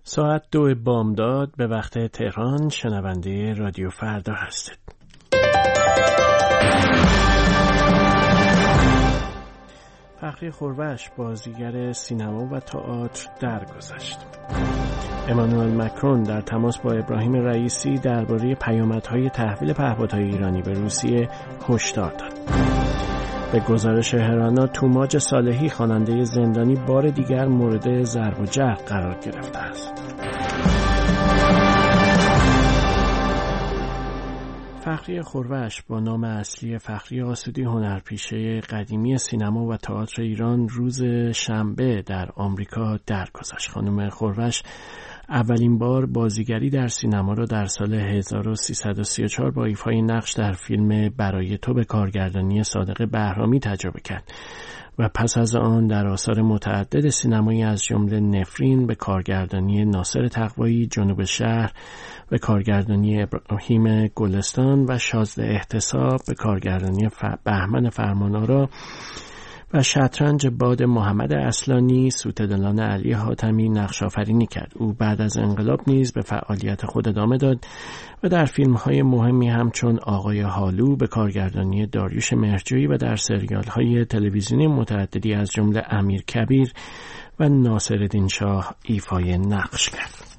ساعت 2 بامداد به وقت تهران. شنونده رادیو فردا هستید. فخری خورش بازیگر سینما و تئاتر درگذشت. امانوئل مکرون در تماس با ابراهیم رئیسی درباره پیامدهای تحویل پهپادهای ایرانی به روسیه هشدار داد. به گزارش هرانا توماج صالحی خواننده زندانی بار دیگر مورد ضرب و جرح قرار گرفته است. فخری خورش با نام اصلی فخری آسودی هنرپیشه قدیمی سینما و تئاتر ایران روز شنبه در آمریکا درگذشت. خانم خورش اولین بار بازیگری در سینما را در سال 1334 با ایفای نقش در فیلم برای تو به کارگردانی صادق بهرامی تجربه کرد و پس از آن در آثار متعدد سینمایی از جمله نفرین به کارگردانی ناصر تقوایی، جنوب شهر به کارگردانی ابراهیم گلستان و شازده احتساب به کارگردانی بهمن فرمانآرا و شطرنج باد محمد اصلانی سوتدلان علی حاتمی نقش آفرینی کرد. او بعد از انقلاب نیز به فعالیت خود ادامه داد و در فیلم‌های مهمی همچون آقای هالو به کارگردانی داریوش مهرجویی و در سریال‌های تلویزیونی متعددی از جمله امیر کبیر و ناصرالدین شاه ایفای نقش کرد.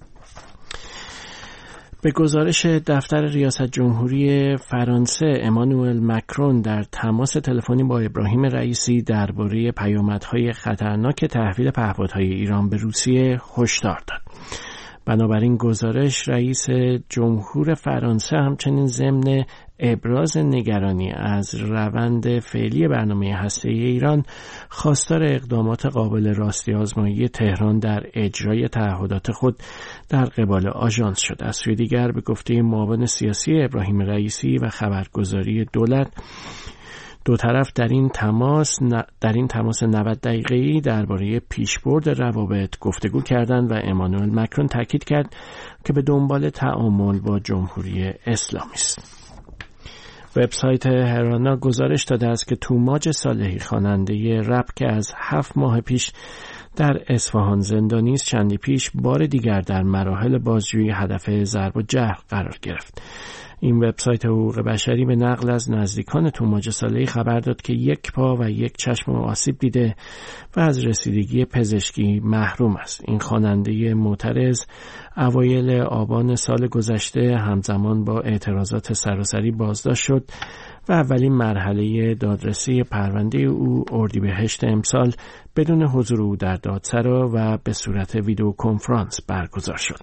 به گزارش دفتر ریاست جمهوری فرانسه، امانوئل مکرون در تماس تلفنی با ابراهیم رئیسی درباره پیامدهای خطرناک تحویل پهپادهای ایران به روسیه هشدار داد. بنابراین گزارش رئیس جمهور فرانسه همچنین ضمن ابراز نگرانی از روند فعلی برنامه هسته‌ای ایران خواستار اقدامات قابل راستی آزمایی تهران در اجرای تعهدات خود در قبال آژانس شد. از سوی دیگر به گفته معاون سیاسی ابراهیم رئیسی و خبرگزاری دولت، دو طرف در این تماس 90 دقیقه‌ای درباره پیشبرد روابط گفتگو کردند و امانوئل مکرون تاکید کرد که به دنبال تعامل با جمهوری اسلامی است. وبسایت هرانا گزارش داده است که توماج صالحی خواننده رپ که از 7 ماه پیش در اصفهان زندانی است، چندی پیش بار دیگر در مراحل بازجویی هدف ضرب و جرح قرار گرفت. این وبسایت حقوق بشری به نقل از نزدیکان توماج صالحی خبر داد که یک پا و یک چشم آسیب دیده و از رسیدگی پزشکی محروم است. این خواننده معترض اوایل آبان سال گذشته همزمان با اعتراضات سراسری بازداشت شد و اولین مرحله دادرسی پرونده او اردیبهشت امسال بدون حضور او در دادسرا و به صورت ویدیو کنفرانس برگزار شد.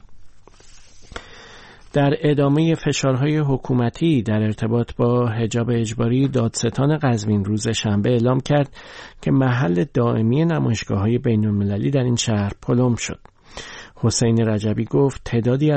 در ادامه فشارهای حکومتی در ارتباط با حجاب اجباری، دادستان قزوین روز شنبه اعلام کرد که محل دائمی نمایشگاه‌های بین‌المللی در این شهر پلم شد. حسین رجبی گفت تعدادی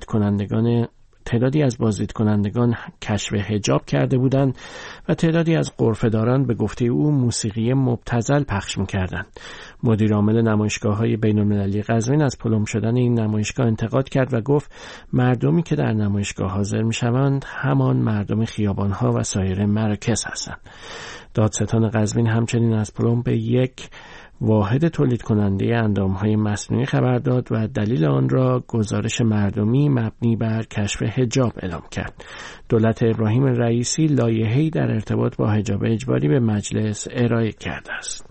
از بازدیدکنندگان کشف حجاب کرده بودند و تعدادی از غرفه‌داران به گفته او موسیقی مبتذل پخش می‌کردند. مدیر عامل نمایشگاه‌های بین‌المللی قزوین از پلم شدن این نمایشگاه انتقاد کرد و گفت مردمی که در نمایشگاه حاضر می‌شوند همان مردم خیابان‌ها و سایر مراکز هستند. دادستان قزوین همچنین از پلم به یک واحد تولید کننده اندامهای مصنوعی خبر داد و دلیل آن را گزارش مردمی مبنی بر کشف حجاب اعلام کرد. دولت ابراهیم رئیسی لایحه‌ای در ارتباط با حجاب اجباری به مجلس ارائه کرده است.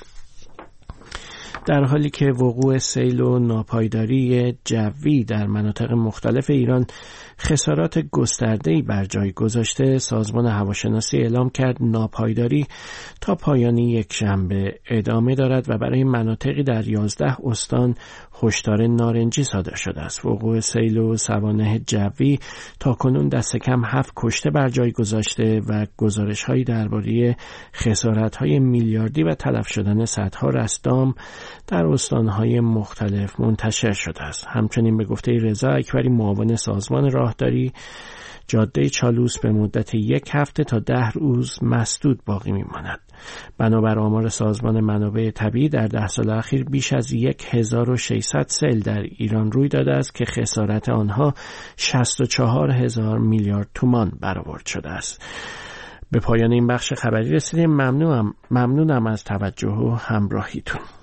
در حالی که وقوع سیل و ناپایداری جوی در مناطق مختلف ایران خسارات گسترده‌ای بر جای گذاشته، سازمان هواشناسی اعلام کرد ناپایداری تا پایان یک شنبه ادامه دارد و برای مناطقی در 11 استان هشدار نارنجی صادر شده است. وقوع سیل و سوانح جوی تا کنون دست کم 7 کشته بر جای گذاشته و گزارش‌هایی درباره خسارت‌های میلیاردی و تلف شدن صدها رستام در استان‌های مختلف منتشر شده است. همچنین به گفته رضا اکبری معاون سازمان راهداری، جاده چالوس به مدت 1 هفته تا 10 روز مسدود باقی می‌ماند. بنابر آمار سازمان منابع طبیعی در 10 سال اخیر بیش از 1600 سیل در ایران روی داده است که خسارت آنها 64,000 میلیارد تومان برآورد شده است. به پایان این بخش خبری رسیدیم. ممنونم از توجه و همراهیتون.